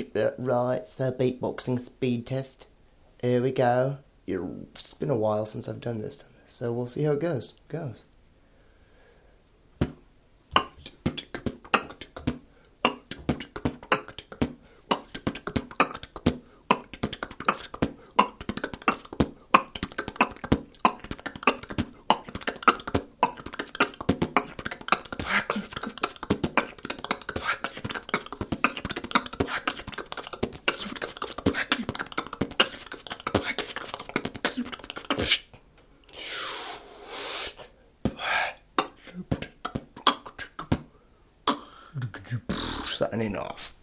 Right, so beatboxing speed test. Here we go. It's been a while since I've done this, so we'll see how it goes. Signing off.